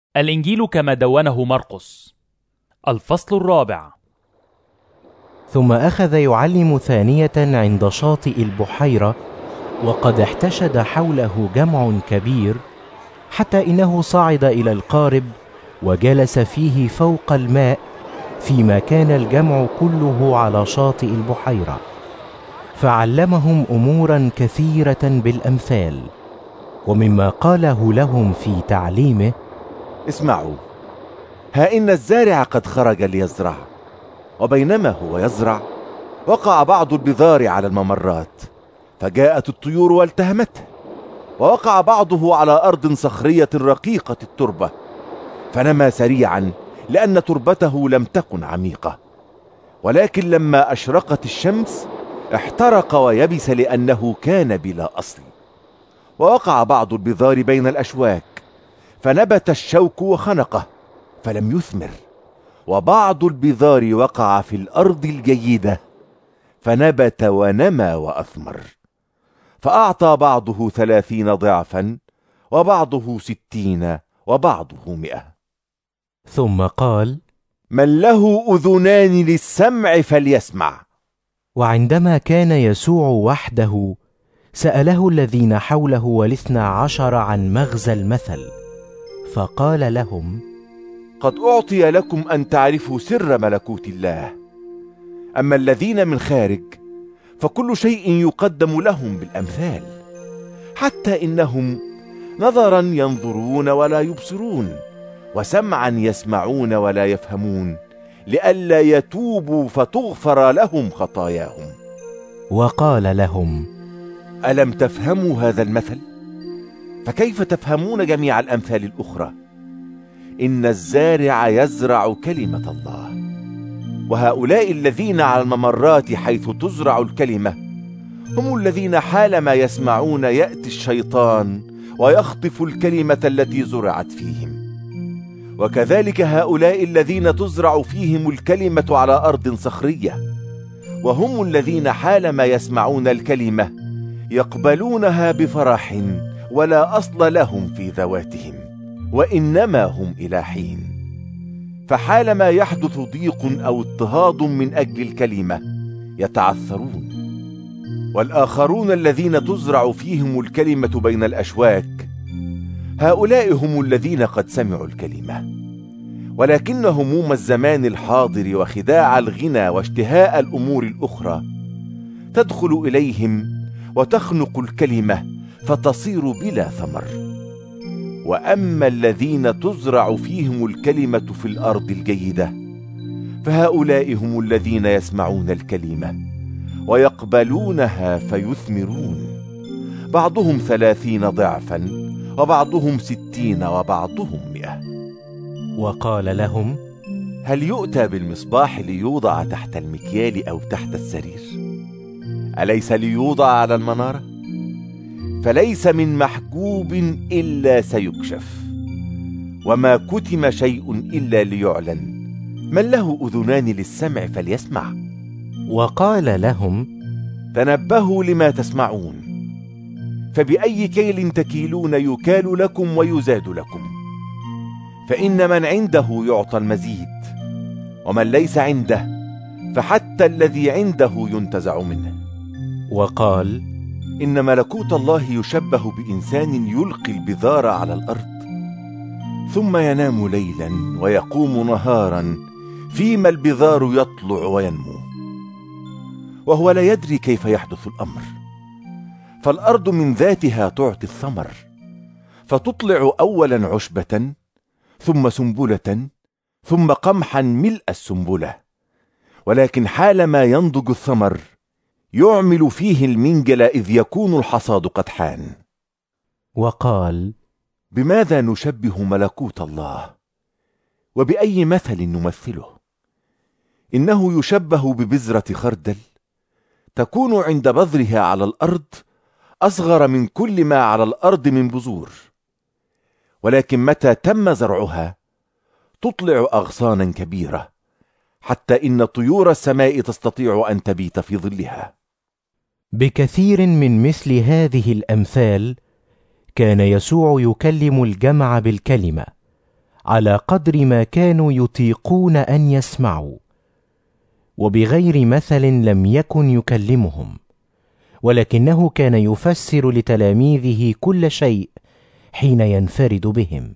الإنجيل كما دونه مرقس. الفصل الرابع. ثم أخذ يعلم ثانية عند شاطئ البحيرة، وقد احتشد حوله جمع كبير، حتى إنه صعد إلى القارب وجلس فيه فوق الماء، فيما كان الجمع كله على شاطئ البحيرة، فعلمهم أمورا كثيرة بالأمثال. ومما قاله لهم في تعليمه: اسمعوا، ها إن الزارع قد خرج ليزرع، وبينما هو يزرع وقع بعض البذار على الممرات، فجاءت الطيور والتهمته. ووقع بعضه على أرض صخرية رقيقة التربة، فنمى سريعا لأن تربته لم تكن عميقة. ولكن لما أشرقت الشمس احترق ويبس لأنه كان بلا أصل. ووقع بعض البذار بين الأشواك، فنبت الشوك وخنقه فلم يثمر. وبعض البذار وقع في الأرض الجيدة، فنبت ونمى وأثمر، فأعطى بعضه 30 ضعفا، وبعضه 60، وبعضه 100. ثم قال: من له أذنان للسمع فليسمع. وعندما كان يسوع وحده، سأله الذين حوله ال12 عن مغزى المثل، فقال لهم: قد أعطي لكم أن تعرفوا سر ملكوت الله، أما الذين من خارج فكل شيء يقدم لهم بالأمثال، حتى إنهم نظرا ينظرون ولا يبصرون، وسمعا يسمعون ولا يفهمون، لئلا يتوبوا فتغفر لهم خطاياهم. وقال لهم: ألم تفهموا هذا المثل؟ فكيف تفهمون جميع الأمثال الأخرى؟ إن الزارع يزرع كلمة الله، وهؤلاء الذين على الممرات حيث تزرع الكلمة هم الذين حالما يسمعون يأتي الشيطان ويخطف الكلمة التي زرعت فيهم. وكذلك هؤلاء الذين تزرع فيهم الكلمة على أرض صخرية، وهم الذين حالما يسمعون الكلمة يقبلونها بفرح، ولا أصل لهم في ذواتهم، وإنما هم إلى حين. فحالما يحدث ضيق أو اضطهاد من أجل الكلمة يتعثرون. والآخرون الذين تزرع فيهم الكلمة بين الأشواك، هؤلاء هم الذين قد سمعوا الكلمة، ولكن هموم الزمان الحاضر وخداع الغنى واشتهاء الأمور الأخرى تدخل إليهم وتخنق الكلمة فتصير بلا ثمر. وأما الذين تزرع فيهم الكلمة في الأرض الجيدة، فهؤلاء هم الذين يسمعون الكلمة ويقبلونها فيثمرون، بعضهم 30 ضعفا، وبعضهم 60، وبعضهم 100. وقال لهم: هل يؤتى بالمصباح ليوضع تحت المكيال أو تحت السرير؟ أليس ليوضع على المنارة؟ فليس من محجوب إلا سيكشف، وما كتم شيء إلا ليعلن. من له أذنان للسمع فليسمع. وقال لهم: تنبهوا لما تسمعون، فبأي كيل تكيلون يكال لكم ويزاد لكم. فإن من عنده يعطى المزيد، ومن ليس عنده فحتى الذي عنده ينتزع منه. وقال: إن ملكوت الله يشبه بإنسان يلقي البذار على الأرض، ثم ينام ليلا ويقوم نهارا، فيما البذار يطلع وينمو، وهو لا يدري كيف يحدث الأمر. فالأرض من ذاتها تعطي الثمر، فتطلع أولا عشبة، ثم سنبلة، ثم قمحا ملء السنبلة. ولكن حالما ينضج الثمر يعمل فيه المنجل، إذ يكون الحصاد قد حان. وقال: بماذا نشبه ملكوت الله؟ وبأي مثل نمثله؟ إنه يشبه ببذرة خردل تكون عند بذرها على الأرض أصغر من كل ما على الأرض من بذور، ولكن متى تم زرعها تطلع أغصانا كبيرة، حتى إن طيور السماء تستطيع أن تبيت في ظلها. بكثير من مثل هذه الأمثال كان يسوع يكلم الجمع بالكلمة، على قدر ما كانوا يطيقون أن يسمعوا، وبغير مثل لم يكن يكلمهم، ولكنه كان يفسر لتلاميذه كل شيء حين ينفرد بهم.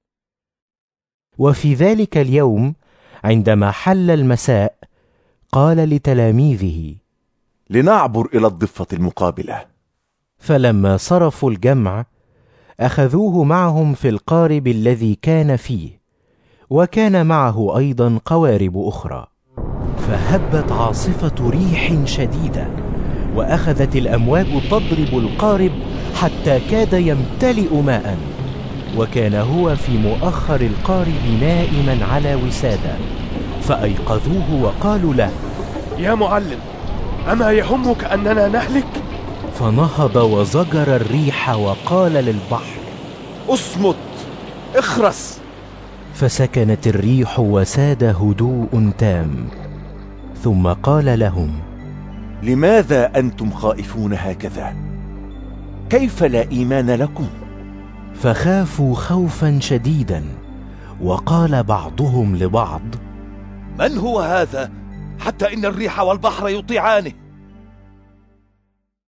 وفي ذلك اليوم عندما حل المساء قال لتلاميذه: لنعبر إلى الضفة المقابلة. فلما صرفوا الجمع أخذوه معهم في القارب الذي كان فيه، وكان معه أيضا قوارب أخرى. فهبت عاصفة ريح شديدة، وأخذت الأمواج تضرب القارب حتى كاد يمتلئ ماء، وكان هو في مؤخر القارب نائما على وسادة. فأيقظوه وقالوا له: يا معلم، أما يهمك أننا نهلك؟ فنهض وزجر الريح وقال للبحر: اصمت، اخرس. فسكنت الريح وساد هدوء تام. ثم قال لهم: لماذا أنتم خائفون هكذا؟ كيف لا إيمان لكم؟ فخافوا خوفا شديدا، وقال بعضهم لبعض: من هو هذا حتى إن الريح والبحر يطيعانه؟